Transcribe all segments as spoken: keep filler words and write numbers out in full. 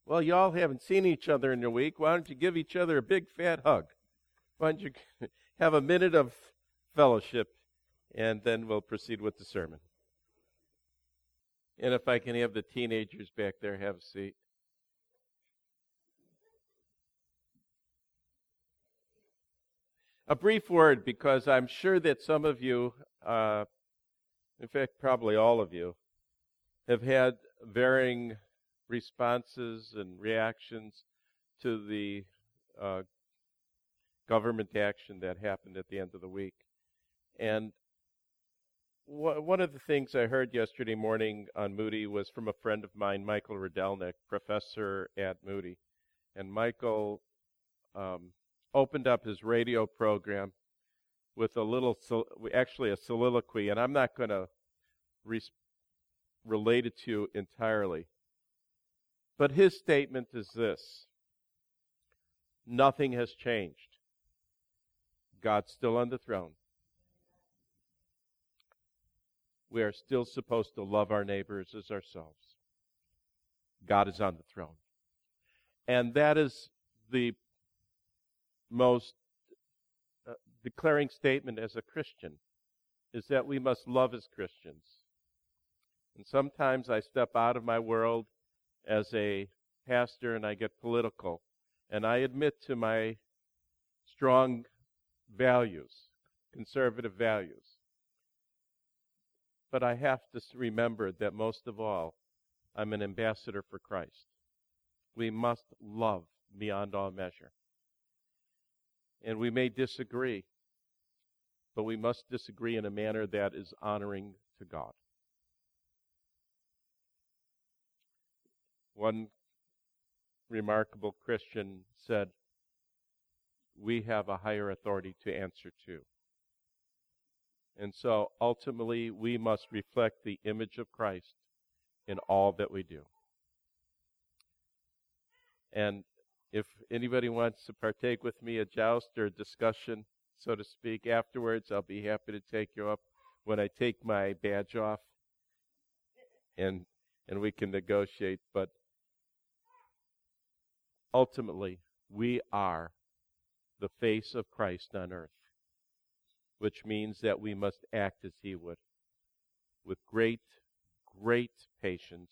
Well, y'all haven't seen each other in a week. Why don't you give each other a big fat hug? Why don't you have a minute of fellowship, and then we'll proceed with the sermon. And if I can have the teenagers back there have a seat. A brief word, because I'm sure that some of you, uh, in fact, probably all of you, have had varying responses and reactions to the uh, government action that happened at the end of the week. And w- one of the things I heard yesterday morning on Moody was from a friend of mine, Michael Rydelnik, professor at Moody. And Michael um, opened up his radio program with a little, sol- actually a soliloquy, and I'm not going to re- relate it to you entirely. But his statement is this: nothing has changed. God's still on the throne. We are still supposed to love our neighbors as ourselves. God is on the throne. And that is the most uh, declaring statement as a Christian, is that we must love as Christians. And sometimes I step out of my world as a pastor and I get political. And I admit to my strong values, conservative values. But I have to remember that most of all, I'm an ambassador for Christ. We must love beyond all measure. And we may disagree, but we must disagree in a manner that is honoring to God. One remarkable Christian said, we have a higher authority to answer to. And so ultimately we must reflect the image of Christ in all that we do. And if anybody wants to partake with me a joust or a discussion, so to speak, afterwards, I'll be happy to take you up when I take my badge off and and we can negotiate. But ultimately, we are the face of Christ on earth, which means that we must act as he would, with great, great patience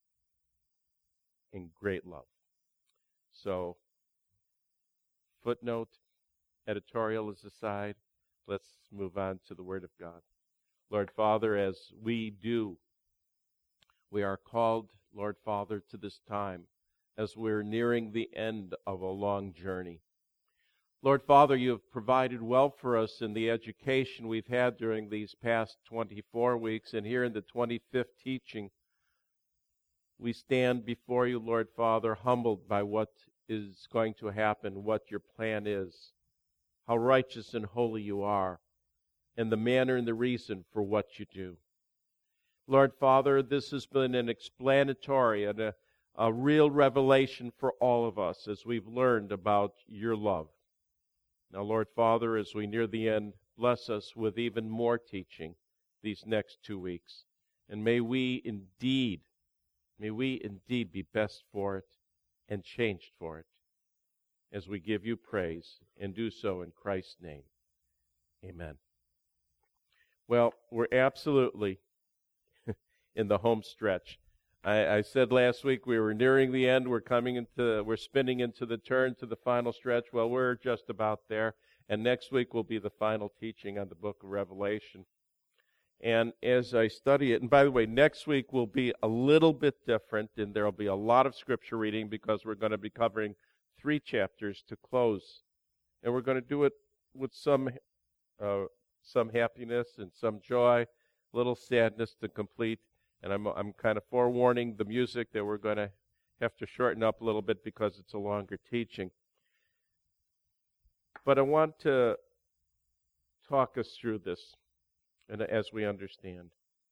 and great love. So, footnote, editorial is aside. Let's move on to the Word of God. Lord Father, as we do, we are called, Lord Father, to this time as we're nearing the end of a long journey. Lord Father, you have provided well for us in the education we've had during these past twenty-four weeks, and here in the twenty-fifth teaching, we stand before you, Lord Father, humbled by what is going to happen, what your plan is, how righteous and holy you are, and the manner and the reason for what you do. Lord Father, this has been an explanatory and a, a real revelation for all of us as we've learned about your love. Now, Lord Father, as we near the end, bless us with even more teaching these next two weeks. And may we indeed, may we indeed be best for it and changed for it as we give you praise and do so in Christ's name. Amen. Well, we're absolutely in the home stretch. I, I said last week we were nearing the end. We're coming into, we're spinning into the turn to the final stretch. Well, we're just about there. And next week will be the final teaching on the book of Revelation. And as I study it, and by the way, next week will be a little bit different, and there will be a lot of scripture reading because we're going to be covering three chapters to close. And we're going to do it with some uh, some happiness and some joy, a little sadness to complete. And I'm I'm kind of forewarning the music that we're going to have to shorten up a little bit because it's a longer teaching. But I want to talk us through this, and as we understand.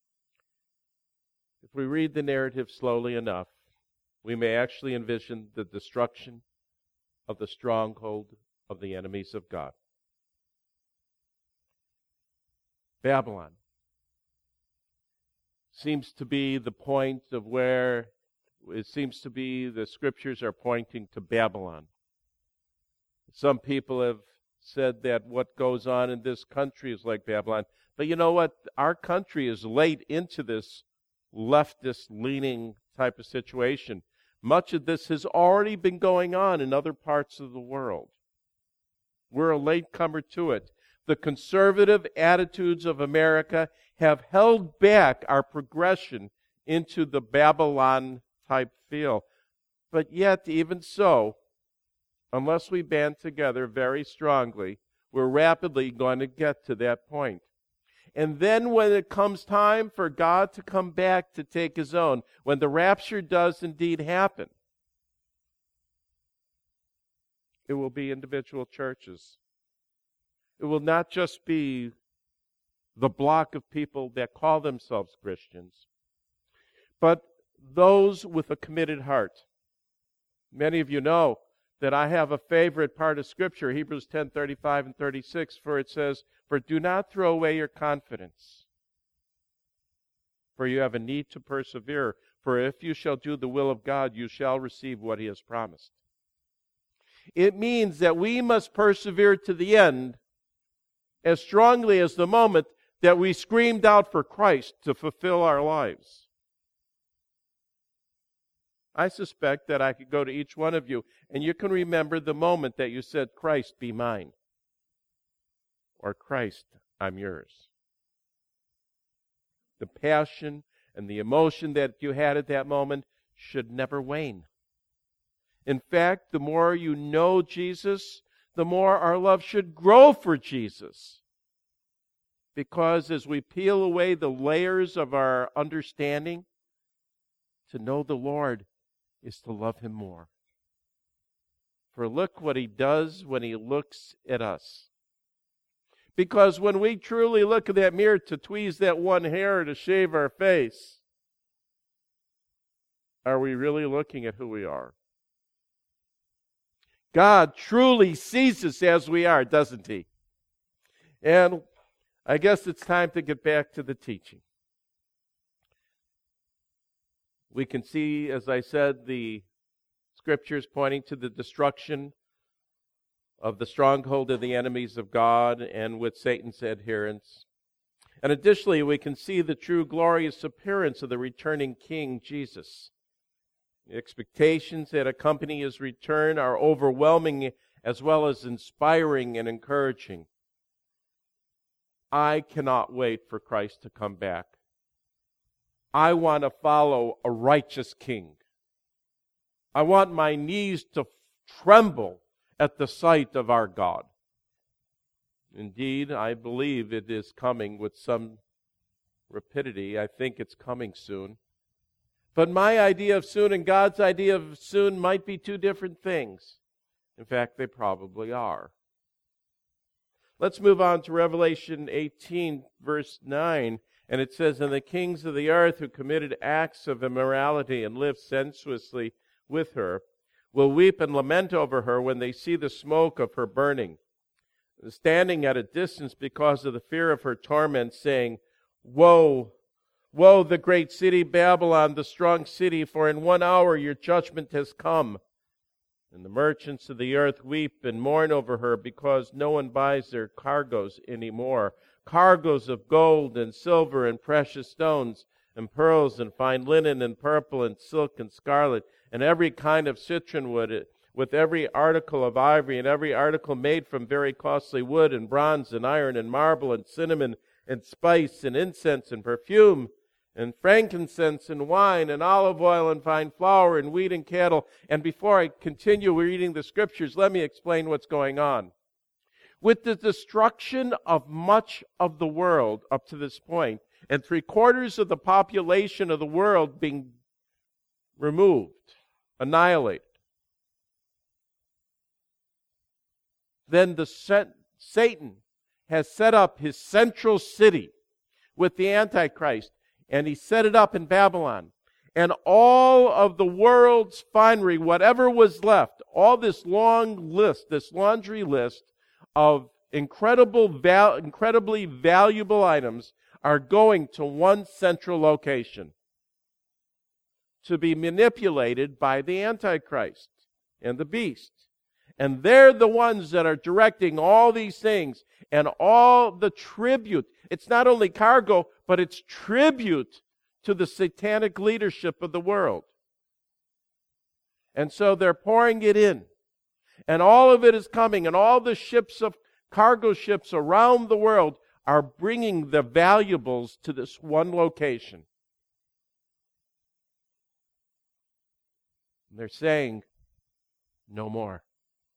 If we read the narrative slowly enough, we may actually envision the destruction of the stronghold of the enemies of God. Babylon seems to be the point of where it seems to be the scriptures are pointing to Babylon. Some people have said that what goes on in this country is like Babylon. But you know what? Our country is late into this leftist-leaning type of situation. Much of this has already been going on in other parts of the world. We're a latecomer to it. The conservative attitudes of America have held back our progression into the Babylon-type feel. But yet, even so, unless we band together very strongly, we're rapidly going to get to that point. And then when it comes time for God to come back to take his own, when the rapture does indeed happen, it will be individual churches. It will not just be the block of people that call themselves Christians, but those with a committed heart. Many of you know that I have a favorite part of Scripture, Hebrews ten, thirty-five and thirty-six, for it says, "For do not throw away your confidence, for you have a need to persevere. For if you shall do the will of God, you shall receive what he has promised." It means that we must persevere to the end as strongly as the moment that we screamed out for Christ to fulfill our lives. I suspect that I could go to each one of you, and you can remember the moment that you said, "Christ, be mine," or "Christ, I'm yours." The passion and the emotion that you had at that moment should never wane. In fact, the more you know Jesus, the more our love should grow for Jesus. Because as we peel away the layers of our understanding, to know the Lord is to love him more. For look what he does when he looks at us. Because when we truly look in that mirror to tweeze that one hair to shave our face, are we really looking at who we are? God truly sees us as we are, doesn't he? And I guess it's time to get back to the teaching. We can see, as I said, the scriptures pointing to the destruction of the stronghold of the enemies of God and with Satan's adherents. And additionally, we can see the true glorious appearance of the returning King, Jesus. The expectations that accompany his return are overwhelming as well as inspiring and encouraging. I cannot wait for Christ to come back. I want to follow a righteous king. I want my knees to tremble at the sight of our God. Indeed, I believe it is coming with some rapidity. I think it's coming soon. But my idea of soon and God's idea of soon might be two different things. In fact, they probably are. Let's move on to Revelation eighteen, verse nine. And it says, "And the kings of the earth who committed acts of immorality and lived sensuously with her will weep and lament over her when they see the smoke of her burning, standing at a distance because of the fear of her torment, saying, Woe, woe, the great city Babylon, the strong city, for in one hour your judgment has come. And the merchants of the earth weep and mourn over her because no one buys their cargoes anymore. Cargoes of gold and silver and precious stones and pearls and fine linen and purple and silk and scarlet and every kind of citron wood, with every article of ivory and every article made from very costly wood and bronze and iron and marble and cinnamon and spice and incense and perfume and frankincense and wine and olive oil and fine flour and wheat and cattle." And before I continue reading the scriptures, let me explain what's going on. With the destruction of much of the world up to this point, and three quarters of the population of the world being removed, annihilated, then the set, Satan has set up his central city with the Antichrist, and he set it up in Babylon. And all of the world's finery, whatever was left, all this long list, this laundry list of incredible, val- incredibly valuable items are going to one central location, to be manipulated by the Antichrist and the beast. And they're the ones that are directing all these things and all the tribute. It's not only cargo, but it's tribute to the satanic leadership of the world. And so they're pouring it in. And all of it is coming, and all the ships of cargo ships around the world are bringing the valuables to this one location. And they're saying, no more.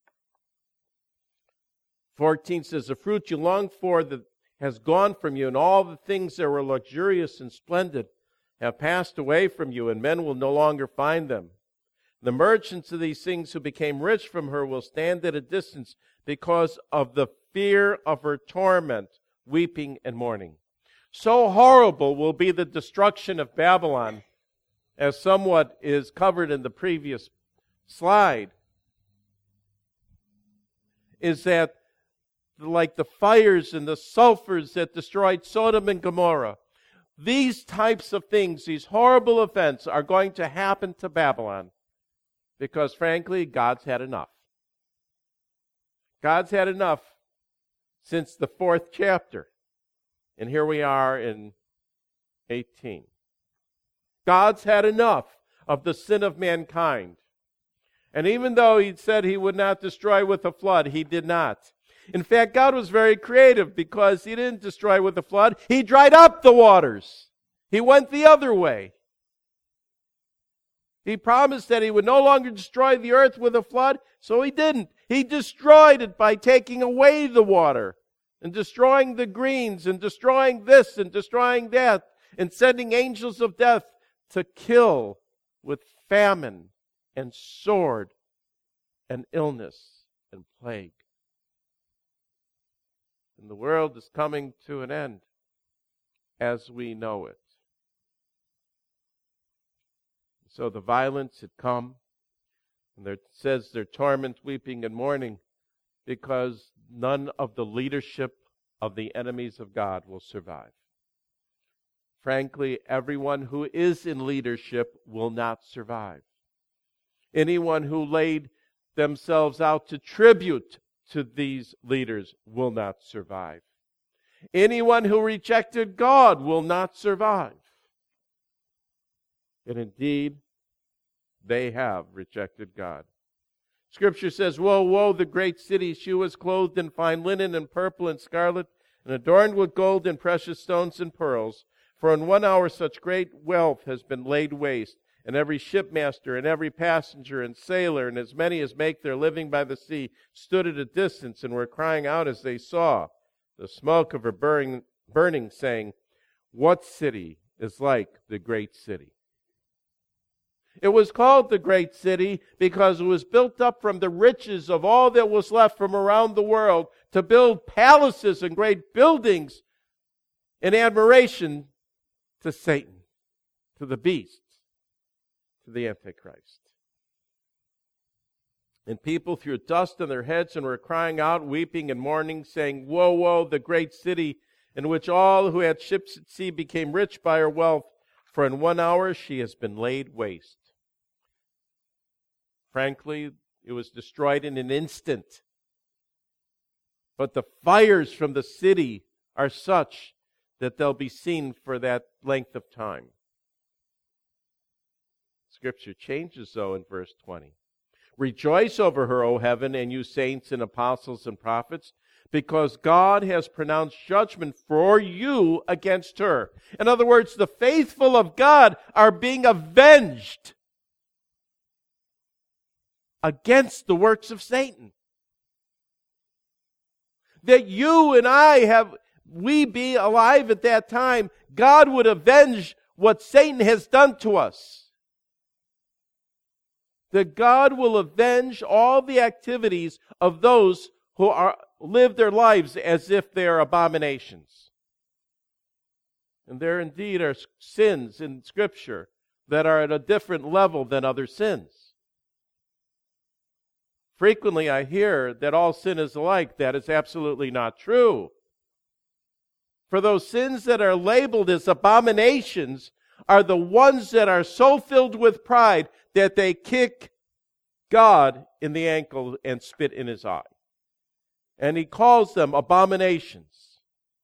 fourteen says, the fruit you longed for that has gone from you, and all the things that were luxurious and splendid have passed away from you, and men will no longer find them. The merchants of these things who became rich from her will stand at a distance because of the fear of her torment, weeping and mourning. So horrible will be the destruction of Babylon, as somewhat is covered in the previous slide, is that like the fires and the sulfurs that destroyed Sodom and Gomorrah, these types of things, these horrible events are going to happen to Babylon. Because, frankly, God's had enough. God's had enough since the fourth chapter. And here we are in eighteen. God's had enough of the sin of mankind. And even though He said He would not destroy with a flood, He did not. In fact, God was very creative because He didn't destroy with a flood. He dried up the waters. He went the other way. He promised that He would no longer destroy the earth with a flood, so He didn't. He destroyed it by taking away the water and destroying the greens and destroying this and destroying that and sending angels of death to kill with famine and sword and illness and plague. And the world is coming to an end as we know it. So the violence had come, and there, it says their torment, weeping, and mourning, because none of the leadership of the enemies of God will survive. Frankly, everyone who is in leadership will not survive. Anyone who laid themselves out to tribute to these leaders will not survive. Anyone who rejected God will not survive. And indeed, they have rejected God. Scripture says, woe, woe, the great city. She was clothed in fine linen and purple and scarlet, and adorned with gold and precious stones and pearls. For in one hour such great wealth has been laid waste, and every shipmaster and every passenger and sailor, and as many as make their living by the sea, stood at a distance and were crying out as they saw the smoke of her burning, burning, saying, what city is like the great city? It was called the great city because it was built up from the riches of all that was left from around the world to build palaces and great buildings in admiration to Satan, to the beast, to the Antichrist. And people threw dust on their heads and were crying out, weeping and mourning, saying, woe, woe, the great city in which all who had ships at sea became rich by her wealth, for in one hour she has been laid waste. Frankly, it was destroyed in an instant. But the fires from the city are such that they'll be seen for that length of time. Scripture changes, though, in verse twenty. Rejoice over her, O heaven, and you saints and apostles and prophets, because God has pronounced judgment for you against her. In other words, the faithful of God are being avenged against the works of Satan. That you and I have, we be alive at that time, God would avenge what Satan has done to us. That God will avenge all the activities of those who are live their lives as if they are abominations. And there indeed are sins in Scripture that are at a different level than other sins. Frequently I hear that all sin is alike. That is absolutely not true. For those sins that are labeled as abominations are the ones that are so filled with pride that they kick God in the ankle and spit in his eye. And he calls them abominations.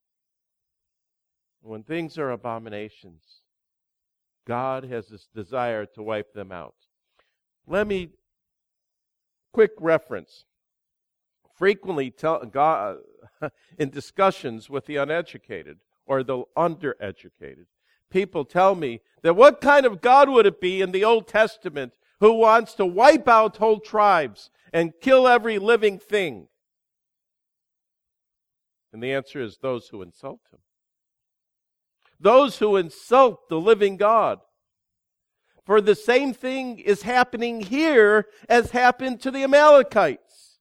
When things are abominations, God has this desire to wipe them out. Let me, quick reference. Frequently tell God, in discussions with the uneducated or the undereducated, people tell me that what kind of God would it be in the Old Testament who wants to wipe out whole tribes and kill every living thing? And the answer is those who insult him. Those who insult the living God. For the same thing is happening here as happened to the Amalekites.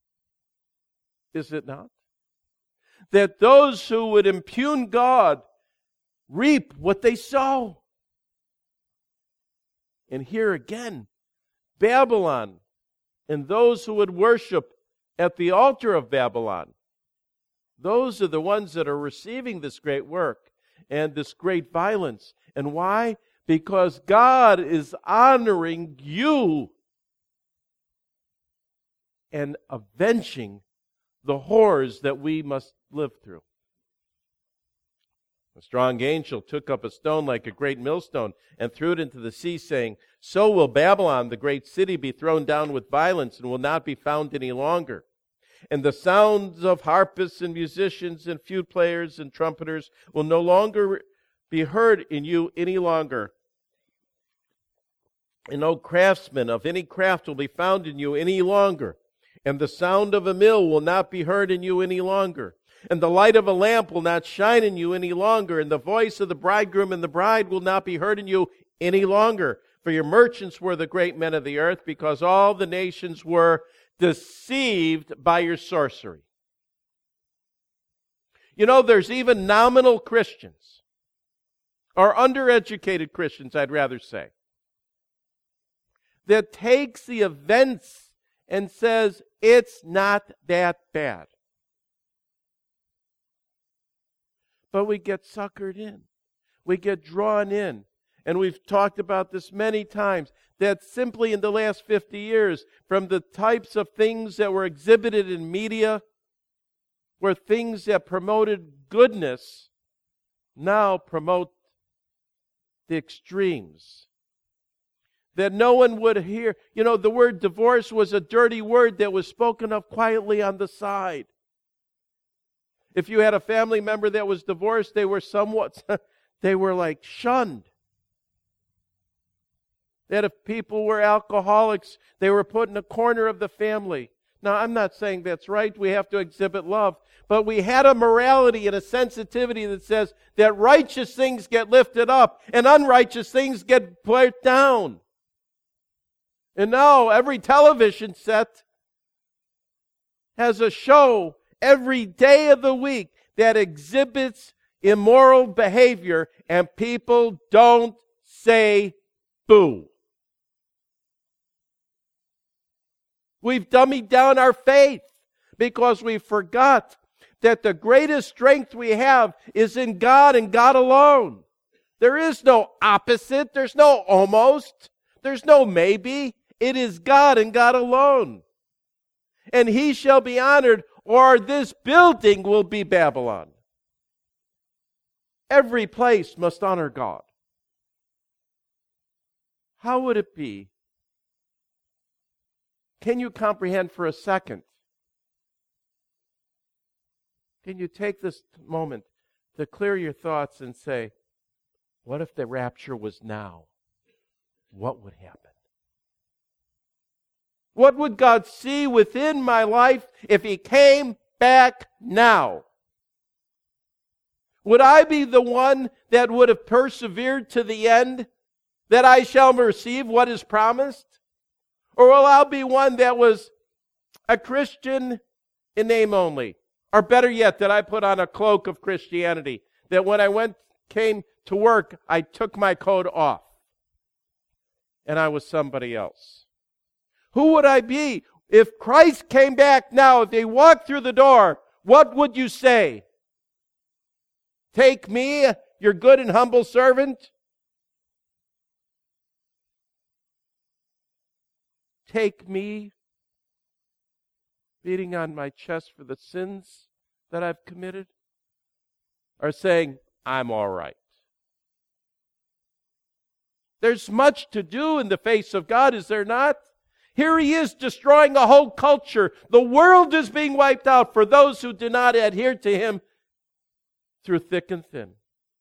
Is it not? That those who would impugn God reap what they sow. And here again, Babylon and those who would worship at the altar of Babylon, those are the ones that are receiving this great work and this great violence. And why? Because God is honoring you and avenging the horrors that we must live through. A strong angel took up a stone like a great millstone and threw it into the sea, saying, "So will Babylon, the great city, be thrown down with violence and will not be found any longer. And the sounds of harpists and musicians and flute players and trumpeters will no longer be heard in you any longer. And no craftsman of any craft will be found in you any longer. And the sound of a mill will not be heard in you any longer. And the light of a lamp will not shine in you any longer. And the voice of the bridegroom and the bride will not be heard in you any longer. For your merchants were the great men of the earth, because all the nations were deceived by your sorcery." You know, there's even nominal Christians, or undereducated Christians, I'd rather say, that takes the events and says, it's not that bad. But we get suckered in. We get drawn in. And we've talked about this many times, that simply in the last fifty years, from the types of things that were exhibited in media, were things that promoted goodness, now promote the extremes. That no one would hear. You know, the word divorce was a dirty word that was spoken of quietly on the side. If you had a family member that was divorced, they were somewhat, they were like shunned. That if people were alcoholics, they were put in a corner of the family. Now, I'm not saying that's right. We have to exhibit love. But we had a morality and a sensitivity that says that righteous things get lifted up and unrighteous things get put down. And now every television set has a show every day of the week that exhibits immoral behavior, and people don't say boo. We've dummied down our faith because we forgot that the greatest strength we have is in God and God alone. There is no opposite. There's no almost. There's no maybe. It is God and God alone. And He shall be honored, or this building will be Babylon. Every place must honor God. How would it be? Can you comprehend for a second? Can you take this moment to clear your thoughts and say, what if the rapture was now? What would happen? What would God see within my life if He came back now? Would I be the one that would have persevered to the end, that I shall receive what is promised? Or will I be one that was a Christian in name only? Or better yet, that I put on a cloak of Christianity, that when I went, came to work, I took my coat off and I was somebody else? Who would I be? If Christ came back now, if He walked through the door, what would you say? Take me, your good and humble servant? take me beating on my chest for the sins that I've committed? Or saying, I'm all right? There's much to do in the face of God, is there not? Here he is destroying a whole culture. The world is being wiped out for those who do not adhere to him through thick and thin.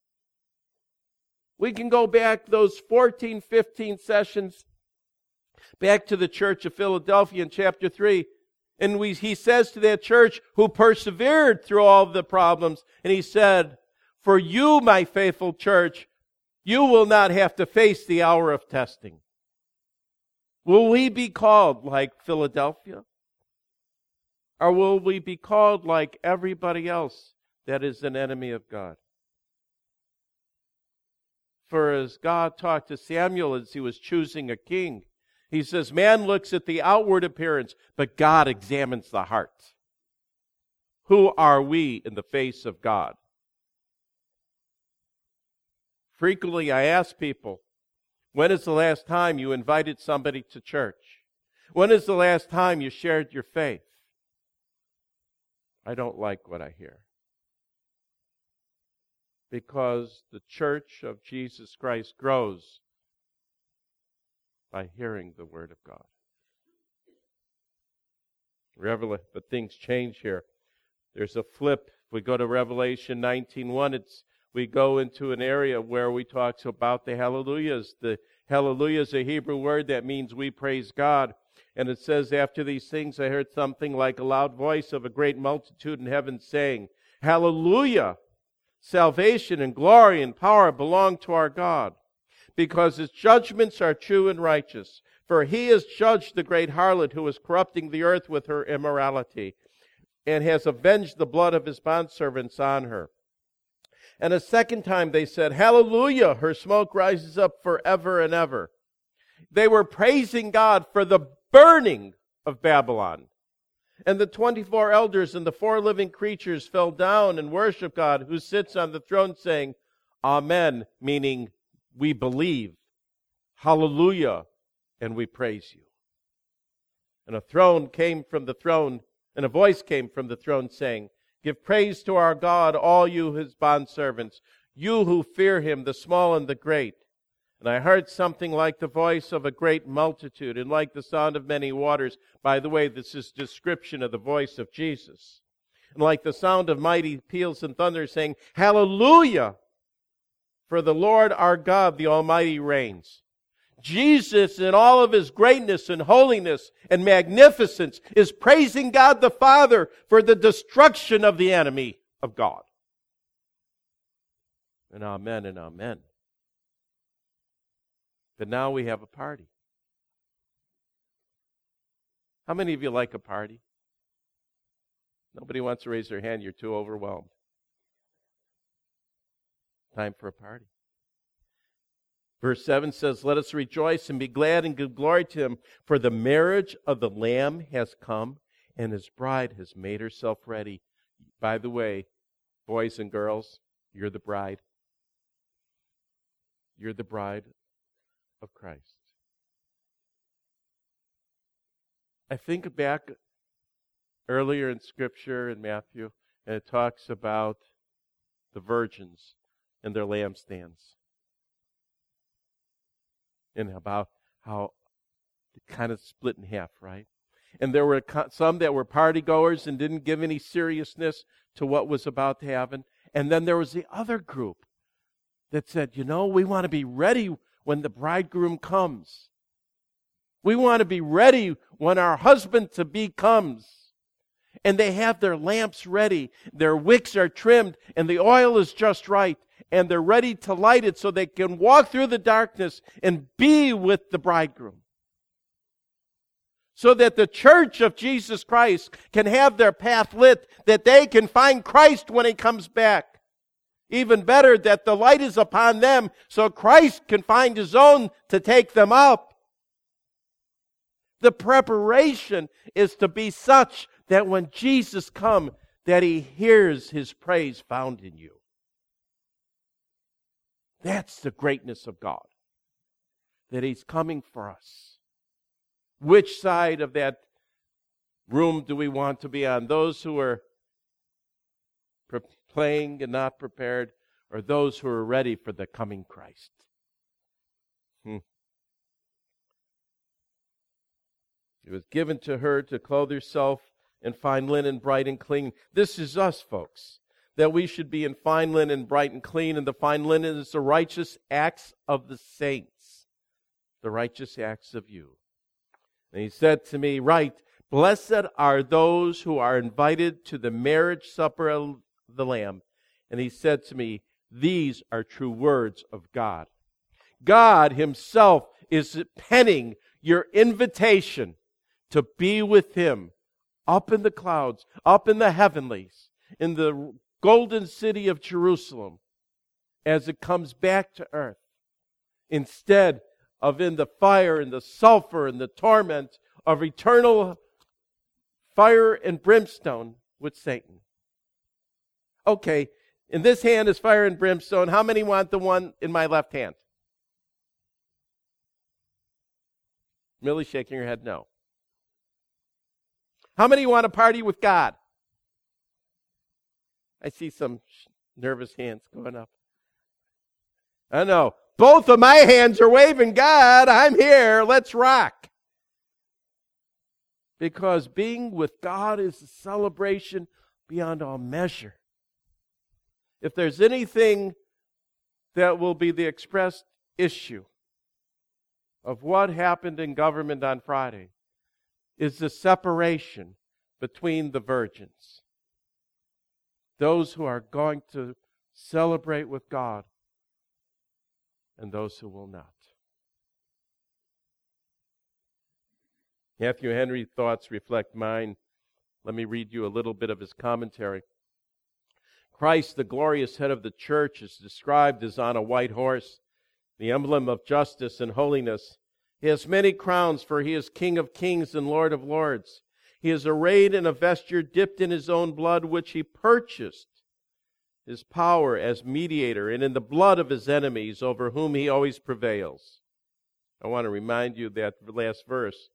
We can go back those fourteen, fifteen sessions back to the church of Philadelphia in chapter three. And we, he says to that church who persevered through all the problems, and he said, for you, my faithful church, you will not have to face the hour of testing. Will we be called like Philadelphia? Or will we be called like everybody else that is an enemy of God? For as God talked to Samuel as he was choosing a king, he says, man looks at the outward appearance, but God examines the heart. Who are we in the face of God? Frequently I ask people, when is the last time you invited somebody to church? When is the last time you shared your faith? I don't like what I hear. Because the church of Jesus Christ grows by hearing the Word of God. Revela- but things change here. There's a flip. If we go to Revelation nineteen one, it's we go into an area where we talk about the hallelujahs. The hallelujah is a Hebrew word that means we praise God. And it says, after these things I heard something like a loud voice of a great multitude in heaven saying, hallelujah! Salvation and glory and power belong to our God, because his judgments are true and righteous. For he has judged the great harlot who is corrupting the earth with her immorality, and has avenged the blood of his bondservants on her. And a second time they said, hallelujah, her smoke rises up forever and ever. They were praising God for the burning of Babylon. And the twenty-four elders and the four living creatures fell down and worshiped God who sits on the throne, saying, Amen, meaning we believe. Hallelujah, and we praise you. And a throne came from the throne, and a voice came from the throne saying, give praise to our God, all you his bondservants, you who fear him, the small and the great. And I heard something like the voice of a great multitude and like the sound of many waters. By the way, this is description of the voice of Jesus. And like the sound of mighty peals and thunder, saying, hallelujah! For the Lord our God, the Almighty, reigns. Jesus, in all of his greatness and holiness and magnificence, is praising God the Father for the destruction of the enemy of God. And amen and amen. But now we have a party. How many of you like a party? Nobody wants to raise their hand. You're too overwhelmed. Time for a party. Verse seven says, let us rejoice and be glad and give glory to him, for the marriage of the Lamb has come, and his bride has made herself ready. By the way, boys and girls, you're the bride. You're the bride of Christ. I think back earlier in Scripture in Matthew, and it talks about the virgins and their lampstands. And about how it kind of split in half, right? And there were some that were party goers and didn't give any seriousness to what was about to happen. And then there was the other group that said, you know, we want to be ready when the bridegroom comes. We want to be ready when our husband-to-be comes. And they have their lamps ready. Their wicks are trimmed, and the oil is just right. And they're ready to light it so they can walk through the darkness and be with the bridegroom. So that the church of Jesus Christ can have their path lit, that they can find Christ when he comes back. Even better, that the light is upon them so Christ can find his own to take them up. The preparation is to be such that when Jesus comes, that he hears his praise found in you. That's the greatness of God. That he's coming for us. Which side of that room do we want to be on? Those who are pre- playing and not prepared, or those who are ready for the coming Christ? Hmm. It was given to her to clothe herself in fine linen, bright and clean. This is us, folks, that we should be in fine linen, bright and clean, and the fine linen is the righteous acts of the saints, the righteous acts of you. And he said to me, "Write, blessed are those who are invited to the marriage supper of the Lamb." And he said to me, "These are true words of God." God himself is penning your invitation to be with him up in the clouds, up in the heavenlies, in the golden city of Jerusalem, as it comes back to earth, instead of in the fire and the sulfur and the torment of eternal fire and brimstone with Satan. Okay, in this hand is fire and brimstone. How many want the one in my left hand? Millie shaking her head, no. How many want to party with God? I see some nervous hands going up. I know. Both of my hands are waving, God, I'm here, let's rock. Because being with God is a celebration beyond all measure. If there's anything that will be the expressed issue of what happened in government on Friday, is the separation between the virgins. Those who are going to celebrate with God and those who will not. Matthew Henry's thoughts reflect mine. Let me read you a little bit of his commentary. Christ, the glorious head of the church, is described as on a white horse, the emblem of justice and holiness. He has many crowns, for he is King of kings and Lord of lords. He is arrayed in a vesture dipped in his own blood, which he purchased his power as mediator, and in the blood of his enemies, over whom he always prevails. I want to remind you that last verse,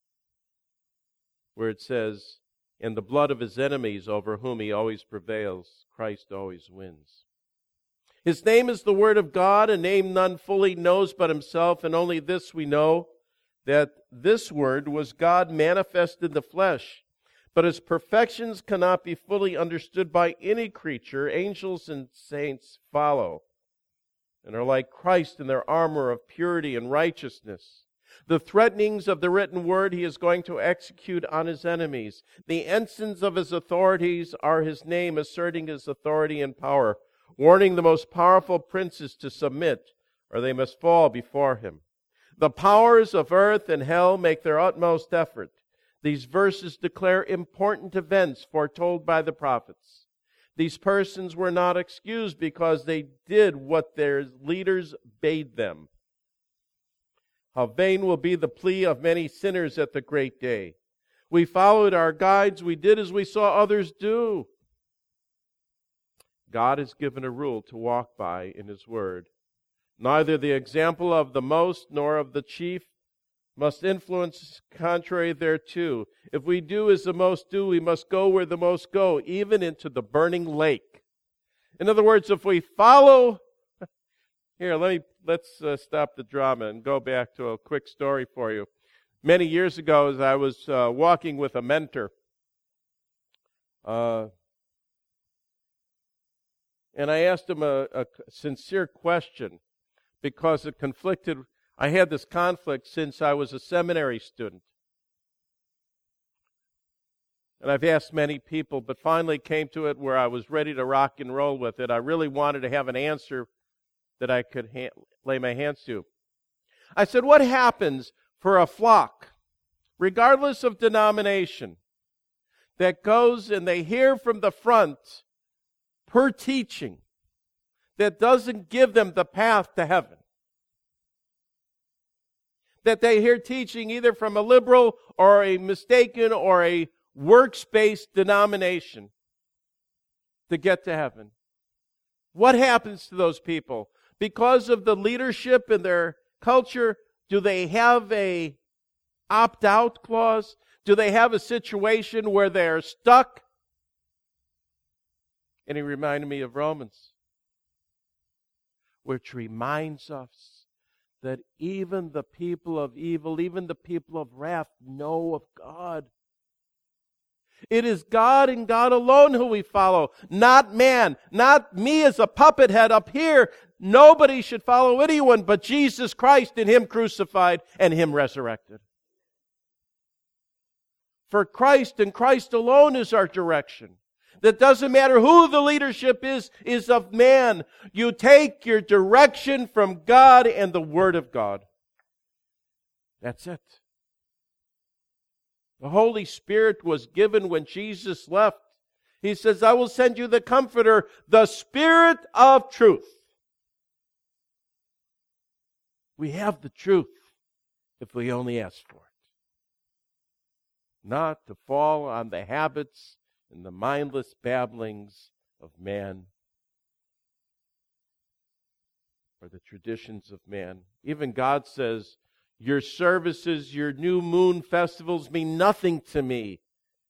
where it says, in the blood of his enemies, over whom he always prevails, Christ always wins. His name is the Word of God, a name none fully knows but himself, and only this we know, that this Word was God manifest in the flesh. But his perfections cannot be fully understood by any creature. Angels and saints follow and are like Christ in their armor of purity and righteousness. The threatenings of the written word he is going to execute on his enemies. The ensigns of his authorities are his name, asserting his authority and power, warning the most powerful princes to submit, or they must fall before him. The powers of earth and hell make their utmost effort. These verses declare important events foretold by the prophets. These persons were not excused because they did what their leaders bade them. How vain will be the plea of many sinners at the great day. We followed our guides, we did as we saw others do. God has given a rule to walk by in his word. Neither the example of the most nor of the chief must influence contrary thereto. If we do as the most do, we must go where the most go, even into the burning lake. In other words, if we follow... Here, let me, let's uh, stop the drama and go back to a quick story for you. Many years ago, as I was uh, walking with a mentor, uh, and I asked him a, a sincere question because it conflicted. I had this conflict since I was a seminary student. And I've asked many people, but finally came to it where I was ready to rock and roll with it. I really wanted to have an answer that I could ha- lay my hands to. I said, what happens for a flock, regardless of denomination, that goes and they hear from the front per teaching that doesn't give them the path to heaven? That they hear teaching either from a liberal or a mistaken or a works-based denomination to get to heaven. What happens to those people? Because of the leadership in their culture, do they have a opt-out clause? Do they have a situation where they're stuck? And he reminded me of Romans, which reminds us that even the people of evil, even the people of wrath, know of God. It is God and God alone who we follow, not man, not me as a puppet head up here. Nobody should follow anyone but Jesus Christ and Him crucified and Him resurrected. For Christ and Christ alone is our direction. That doesn't matter who the leadership is, is of man. You take your direction from God and the Word of God. That's it. The Holy Spirit was given when Jesus left. He says, I will send you the Comforter, the Spirit of truth. We have the truth if we only ask for it. Not to fall on the habits and the mindless babblings of man or the traditions of man. Even God says, your services, your new moon festivals mean nothing to me.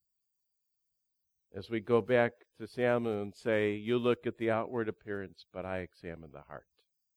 As we go back to Samuel and say, you look at the outward appearance, but I examine the heart.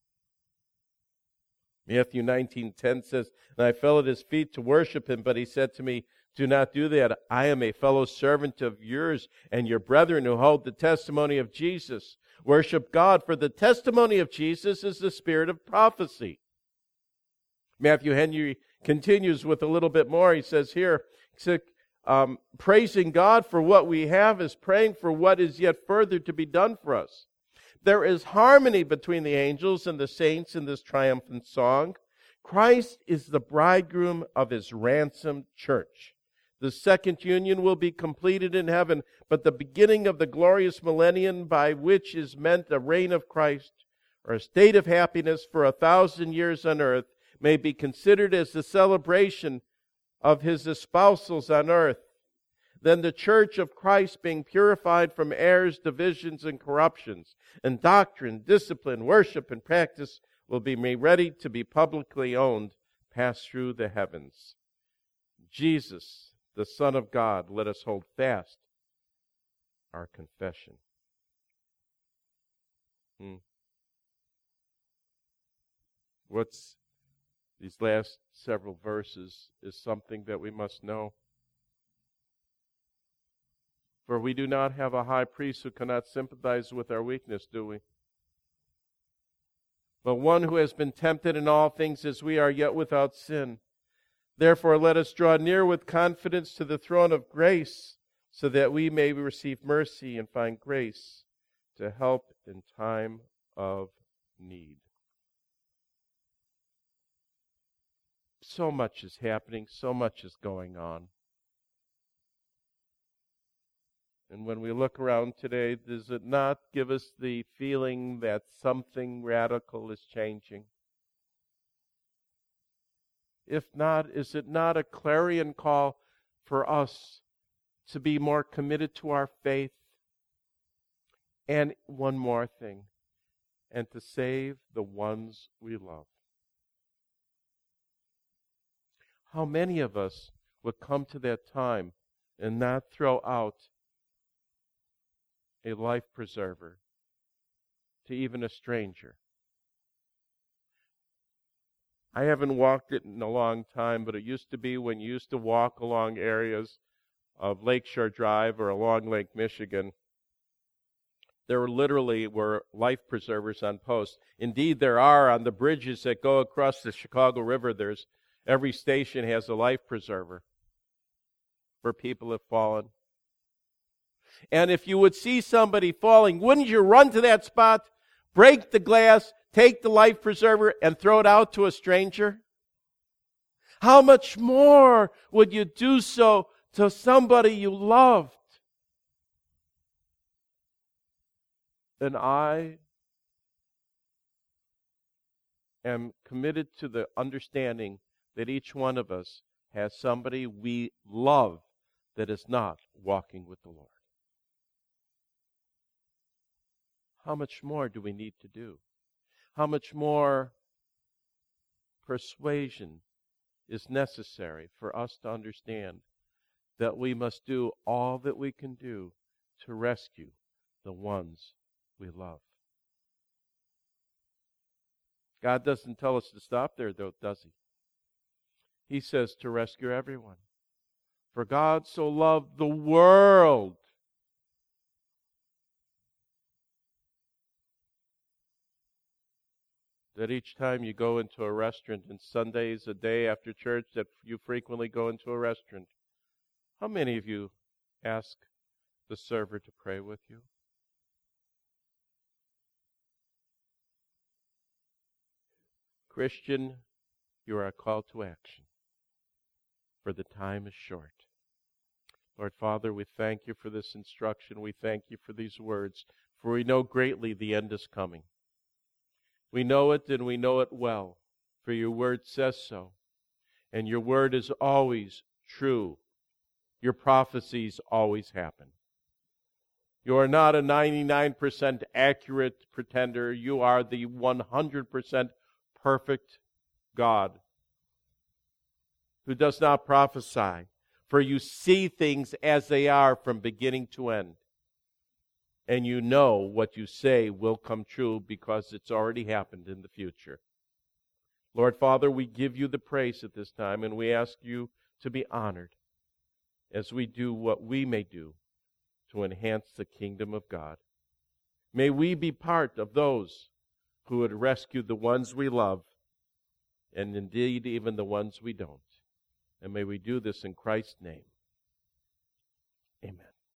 Matthew nineteen ten says, and I fell at his feet to worship him, but he said to me, do not do that. I am a fellow servant of yours and your brethren who hold the testimony of Jesus. Worship God, for the testimony of Jesus is the spirit of prophecy. Matthew Henry continues with a little bit more. He says here, um, praising God for what we have is praying for what is yet further to be done for us. There is harmony between the angels and the saints in this triumphant song. Christ is the bridegroom of His ransomed church. The second union will be completed in heaven, but the beginning of the glorious millennium, by which is meant a reign of Christ, or a state of happiness for a thousand years on earth, may be considered as the celebration of His espousals on earth. Then the church of Christ, being purified from errors, divisions, and corruptions, and doctrine, discipline, worship, and practice, will be made ready to be publicly owned, pass through the heavens. Jesus, the Son of God, let us hold fast our confession. Hmm. What's these last several verses is something that we must know. For we do not have a high priest who cannot sympathize with our weakness, do we? But one who has been tempted in all things as we are, yet without sin. Therefore let us draw near with confidence to the throne of grace, so that we may receive mercy and find grace to help in time of need. So much is happening, so much is going on. And when we look around today, does it not give us the feeling that something radical is changing? If not, is it not a clarion call for us to be more committed to our faith? And one more thing, and to save the ones we love. How many of us would come to that time and not throw out a life preserver to even a stranger? I haven't walked it in a long time, but it used to be when you used to walk along areas of Lakeshore Drive or along Lake Michigan, there literally were life preservers on post. Indeed, there are on the bridges that go across the Chicago River. There's every station has a life preserver for people who have fallen. And if you would see somebody falling, wouldn't you run to that spot, break the glass, take the life preserver, and throw it out to a stranger? How much more would you do so to somebody you loved? And I am committed to the understanding that each one of us has somebody we love that is not walking with the Lord. How much more do we need to do? How much more persuasion is necessary for us to understand that we must do all that we can do to rescue the ones we love. God doesn't tell us to stop there, though, does He? He says to rescue everyone. For God so loved the world that each time you go into a restaurant, and Sundays, a day after church, that you frequently go into a restaurant, how many of you ask the server to pray with you? Christian, you are called to action, for the time is short. Lord Father, we thank you for this instruction. We thank you for these words, for we know greatly the end is coming. We know it, and we know it well, for your word says so. And your word is always true. Your prophecies always happen. You are not a ninety-nine percent accurate pretender. You are the one hundred percent perfect God who does not prophesy, for you see things as they are from beginning to end. And you know what you say will come true because it's already happened in the future. Lord Father, we give you the praise at this time, and we ask you to be honored as we do what we may do to enhance the kingdom of God. May we be part of those who would rescue the ones we love, and indeed even the ones we don't. And may we do this in Christ's name. Amen.